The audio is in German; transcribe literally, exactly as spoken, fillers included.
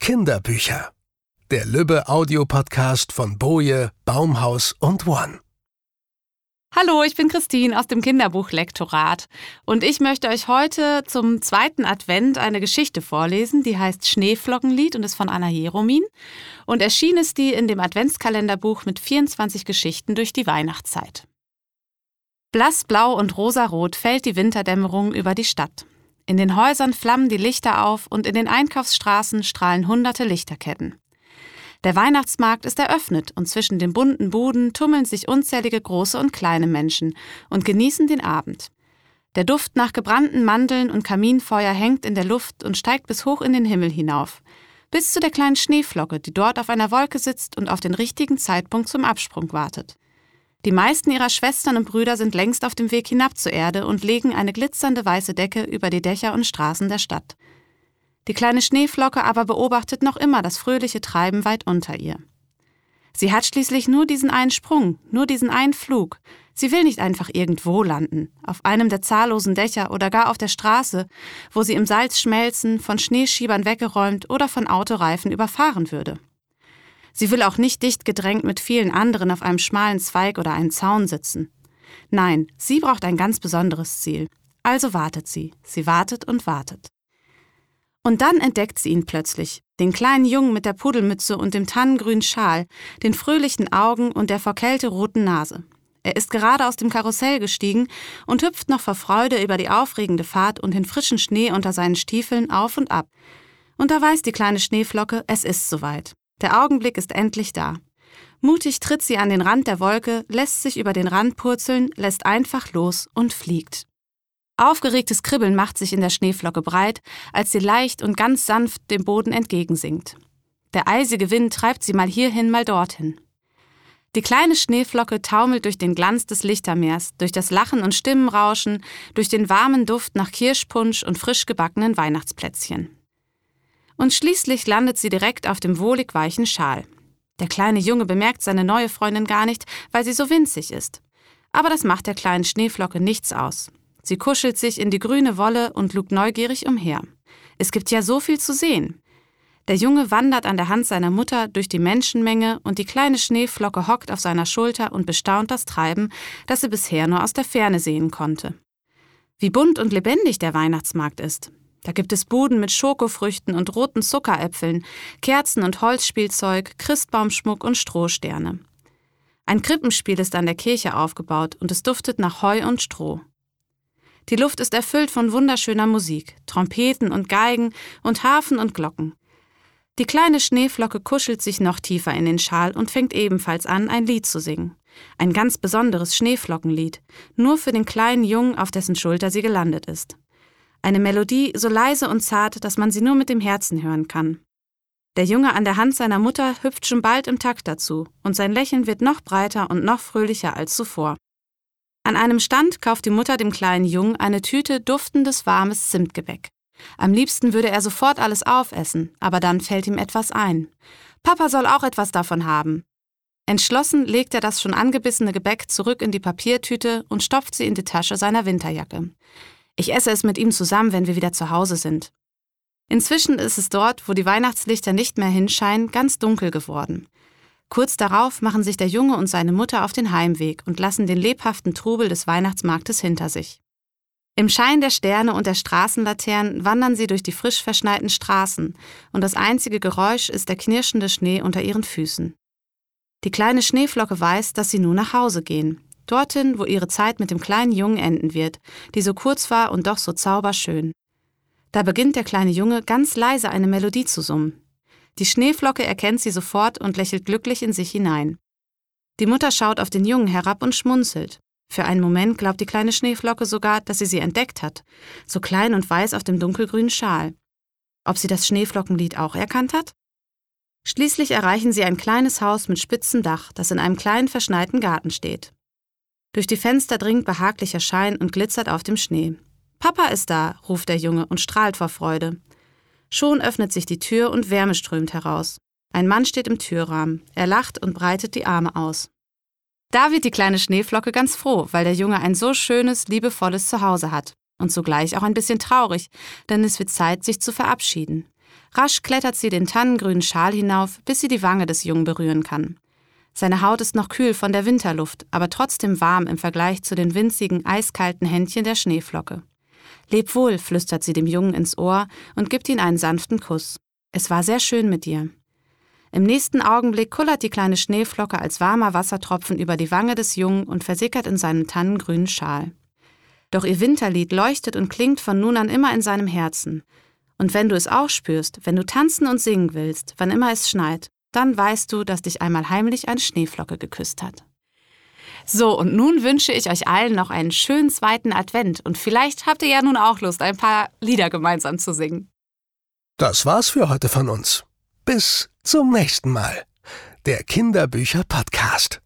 Kinderbücher. Der Lübbe-Audio-Podcast von Boje, Baumhaus und One. Hallo, ich bin Christine aus dem Kinderbuchlektorat und ich möchte euch heute zum zweiten Advent eine Geschichte vorlesen, die heißt Schneeflockenlied und ist von Anna Jeromin und erschienen ist die in dem Adventskalenderbuch mit vierundzwanzig Geschichten durch die Weihnachtszeit. Blassblau und rosarot fällt die Winterdämmerung über die Stadt. In den Häusern flammen die Lichter auf und in den Einkaufsstraßen strahlen hunderte Lichterketten. Der Weihnachtsmarkt ist eröffnet und zwischen den bunten Buden tummeln sich unzählige große und kleine Menschen und genießen den Abend. Der Duft nach gebrannten Mandeln und Kaminfeuer hängt in der Luft und steigt bis hoch in den Himmel hinauf, bis zu der kleinen Schneeflocke, die dort auf einer Wolke sitzt und auf den richtigen Zeitpunkt zum Absprung wartet. Die meisten ihrer Schwestern und Brüder sind längst auf dem Weg hinab zur Erde und legen eine glitzernde weiße Decke über die Dächer und Straßen der Stadt. Die kleine Schneeflocke aber beobachtet noch immer das fröhliche Treiben weit unter ihr. Sie hat schließlich nur diesen einen Sprung, nur diesen einen Flug. Sie will nicht einfach irgendwo landen, auf einem der zahllosen Dächer oder gar auf der Straße, wo sie im Salz schmelzen, von Schneeschiebern weggeräumt oder von Autoreifen überfahren würde. Sie will auch nicht dicht gedrängt mit vielen anderen auf einem schmalen Zweig oder einem Zaun sitzen. Nein, sie braucht ein ganz besonderes Ziel. Also wartet sie. Sie wartet und wartet. Und dann entdeckt sie ihn plötzlich, den kleinen Jungen mit der Pudelmütze und dem tannengrünen Schal, den fröhlichen Augen und der vor Kälte roten Nase. Er ist gerade aus dem Karussell gestiegen und hüpft noch vor Freude über die aufregende Fahrt und den frischen Schnee unter seinen Stiefeln auf und ab. Und da weiß die kleine Schneeflocke, es ist soweit. Der Augenblick ist endlich da. Mutig tritt sie an den Rand der Wolke, lässt sich über den Rand purzeln, lässt einfach los und fliegt. Aufgeregtes Kribbeln macht sich in der Schneeflocke breit, als sie leicht und ganz sanft dem Boden entgegensinkt. Der eisige Wind treibt sie mal hierhin, mal dorthin. Die kleine Schneeflocke taumelt durch den Glanz des Lichtermeers, durch das Lachen und Stimmenrauschen, durch den warmen Duft nach Kirschpunsch und frisch gebackenen Weihnachtsplätzchen. Und schließlich landet sie direkt auf dem wohlig weichen Schal. Der kleine Junge bemerkt seine neue Freundin gar nicht, weil sie so winzig ist. Aber das macht der kleinen Schneeflocke nichts aus. Sie kuschelt sich in die grüne Wolle und lugt neugierig umher. Es gibt ja so viel zu sehen. Der Junge wandert an der Hand seiner Mutter durch die Menschenmenge und die kleine Schneeflocke hockt auf seiner Schulter und bestaunt das Treiben, das sie bisher nur aus der Ferne sehen konnte. Wie bunt und lebendig der Weihnachtsmarkt ist. Da gibt es Buden mit Schokofrüchten und roten Zuckeräpfeln, Kerzen und Holzspielzeug, Christbaumschmuck und Strohsterne. Ein Krippenspiel ist an der Kirche aufgebaut und es duftet nach Heu und Stroh. Die Luft ist erfüllt von wunderschöner Musik, Trompeten und Geigen und Harfen und Glocken. Die kleine Schneeflocke kuschelt sich noch tiefer in den Schal und fängt ebenfalls an, ein Lied zu singen. Ein ganz besonderes Schneeflockenlied, nur für den kleinen Jungen, auf dessen Schulter sie gelandet ist. Eine Melodie so leise und zart, dass man sie nur mit dem Herzen hören kann. Der Junge an der Hand seiner Mutter hüpft schon bald im Takt dazu und sein Lächeln wird noch breiter und noch fröhlicher als zuvor. An einem Stand kauft die Mutter dem kleinen Jungen eine Tüte duftendes, warmes Zimtgebäck. Am liebsten würde er sofort alles aufessen, aber dann fällt ihm etwas ein. Papa soll auch etwas davon haben. Entschlossen legt er das schon angebissene Gebäck zurück in die Papiertüte und stopft sie in die Tasche seiner Winterjacke. Ich esse es mit ihm zusammen, wenn wir wieder zu Hause sind. Inzwischen ist es dort, wo die Weihnachtslichter nicht mehr hinscheinen, ganz dunkel geworden. Kurz darauf machen sich der Junge und seine Mutter auf den Heimweg und lassen den lebhaften Trubel des Weihnachtsmarktes hinter sich. Im Schein der Sterne und der Straßenlaternen wandern sie durch die frisch verschneiten Straßen und das einzige Geräusch ist der knirschende Schnee unter ihren Füßen. Die kleine Schneeflocke weiß, dass sie nun nach Hause gehen, dorthin, wo ihre Zeit mit dem kleinen Jungen enden wird, die so kurz war und doch so zauberschön. Da beginnt der kleine Junge ganz leise eine Melodie zu summen. Die Schneeflocke erkennt sie sofort und lächelt glücklich in sich hinein. Die Mutter schaut auf den Jungen herab und schmunzelt. Für einen Moment glaubt die kleine Schneeflocke sogar, dass sie sie entdeckt hat, so klein und weiß auf dem dunkelgrünen Schal. Ob sie das Schneeflockenlied auch erkannt hat? Schließlich erreichen sie ein kleines Haus mit spitzem Dach, das in einem kleinen verschneiten Garten steht. Durch die Fenster dringt behaglicher Schein und glitzert auf dem Schnee. »Papa ist da«, ruft der Junge und strahlt vor Freude. Schon öffnet sich die Tür und Wärme strömt heraus. Ein Mann steht im Türrahmen. Er lacht und breitet die Arme aus. Da wird die kleine Schneeflocke ganz froh, weil der Junge ein so schönes, liebevolles Zuhause hat. Und zugleich auch ein bisschen traurig, denn es wird Zeit, sich zu verabschieden. Rasch klettert sie den tannengrünen Schal hinauf, bis sie die Wange des Jungen berühren kann. Seine Haut ist noch kühl von der Winterluft, aber trotzdem warm im Vergleich zu den winzigen, eiskalten Händchen der Schneeflocke. »Leb wohl«, flüstert sie dem Jungen ins Ohr und gibt ihm einen sanften Kuss. »Es war sehr schön mit dir.« Im nächsten Augenblick kullert die kleine Schneeflocke als warmer Wassertropfen über die Wange des Jungen und versickert in seinem tannengrünen Schal. Doch ihr Winterlied leuchtet und klingt von nun an immer in seinem Herzen. Und wenn du es auch spürst, wenn du tanzen und singen willst, wann immer es schneit, dann weißt du, dass dich einmal heimlich eine Schneeflocke geküsst hat. So, und nun wünsche ich euch allen noch einen schönen zweiten Advent und vielleicht habt ihr ja nun auch Lust, ein paar Lieder gemeinsam zu singen. Das war's für heute von uns. Bis zum nächsten Mal. Der Kinderbücher-Podcast.